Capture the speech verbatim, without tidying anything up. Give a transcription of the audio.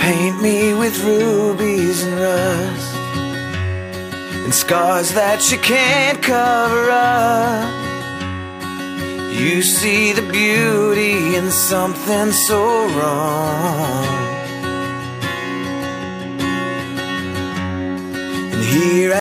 paint me with rubies and rust, and scars that you can't cover up. You see the beauty in something so wrong, and here